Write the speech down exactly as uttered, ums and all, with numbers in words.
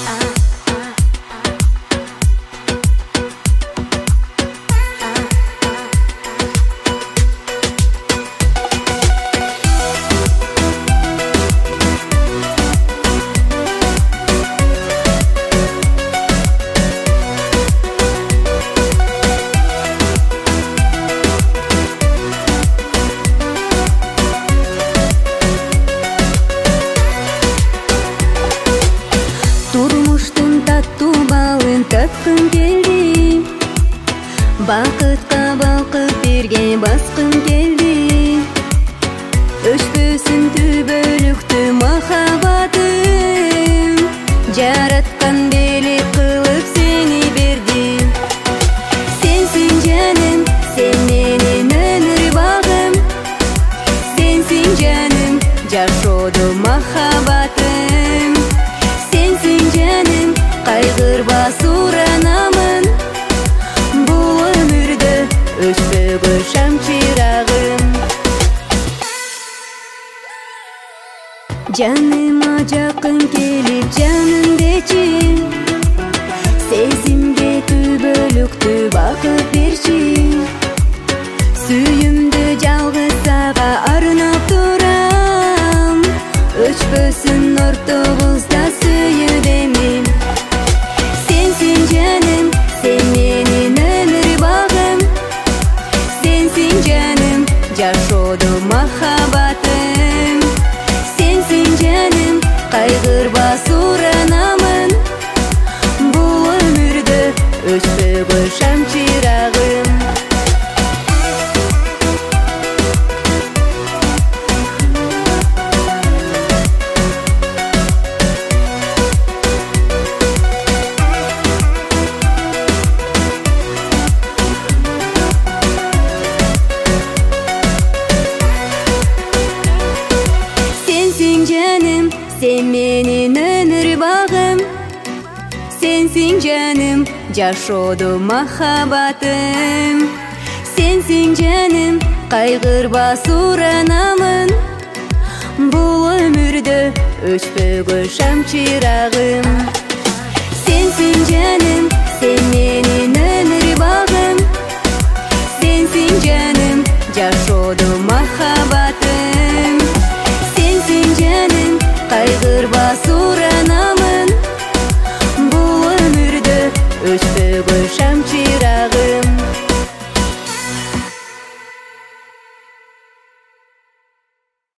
Тапкым келди, бакытка балкып берген баскым келди. Өчпөсүн түбөлүктүү махабатым, жараткан белек кылып сени берди. Сенсиң жаным, сен менин өмүр багым, сенсиң жаным, жашоодо махабатым. Сенсиң жаным, кайгырбас уранамын, бул өмүрдө өчпөгөн шам чырагым. Жаныма жакын келип жаным дечи, сезимге түбөлүктүү бакыт берчи. Сүйүмдү жалгыз сага арнап турам, өчпөсүн ортобузда сүйүүдемин. Сенсиң жаным, сен менин өмүр багым, сенсиң жаным, жашоодо махабатым. Сенсиң жаным, кайгырбас уранамын, бул өмүрдө өчпөгөн шам чырагым. Сенсиң жаным, сен менин өмүр багым, сенсиң жаным, жашоодо махабатым. Сенсиң жаным, кайгырбас уранамын, бул өмүрдө өчпөгөн шам чырагым. Сенсиң жаным, сен менин өмүр багым, сенсиң жаным, жашоодо